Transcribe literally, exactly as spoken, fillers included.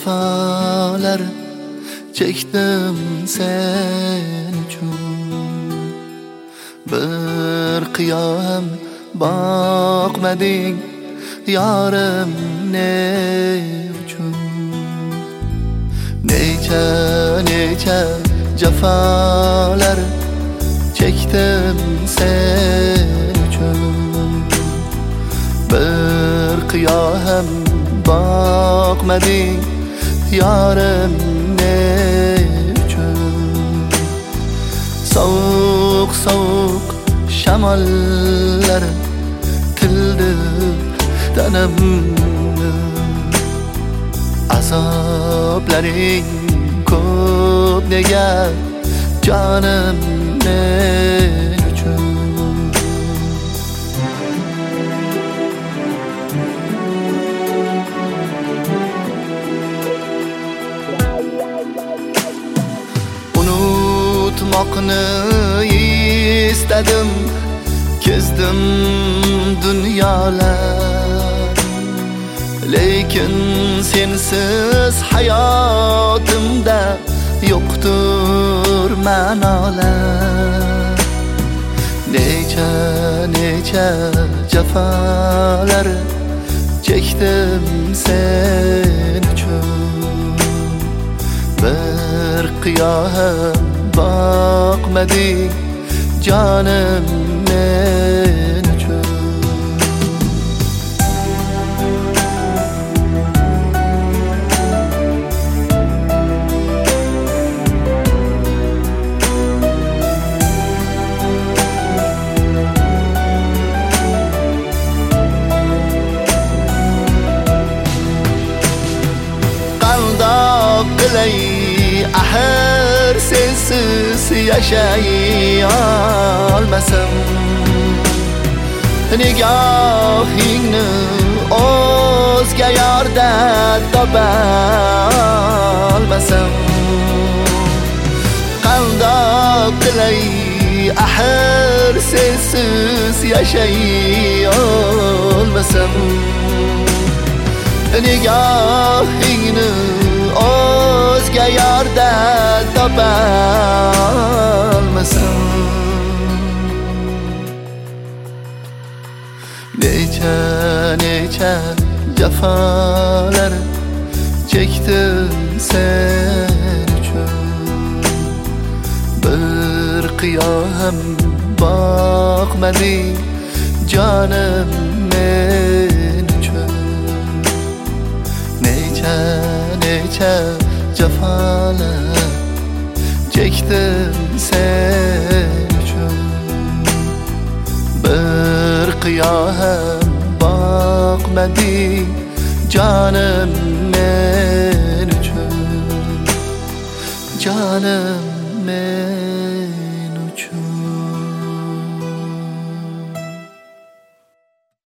jafalar çektim sen uchun. Bir qiyam boqmading yorim ne uchun. Necha necha jafalar çektim sen uchun. Bir qiyam boqmading yorim ne uchun. Sovuq sovuq shamollar tildi tanamni. Azoblaring ko'p nega jonim men uchun. Unutmoqni istadim, kezdim dunyolar. Lekin sensiz hayotimda yo'qdir ma'nolar. Necha necha jafalar çektim sen uchun. Bir qiyam boqmading jonim men uchun. Qandoq qilay ahir sensiz yashay olmasam. Nigohingni o'zga yorda topa olmasam. Qandoq qilay ahir sensiz yashay olmasam. Nigohingni o'zga yorda topa olmasam. Necha necha jafalar çektim sen uchun. Bir qiyam boqmading jonim men uchun. Necha necha jafalar çektim sen uchun. Bir qiyam boqmading jonim men uchun. Jonim men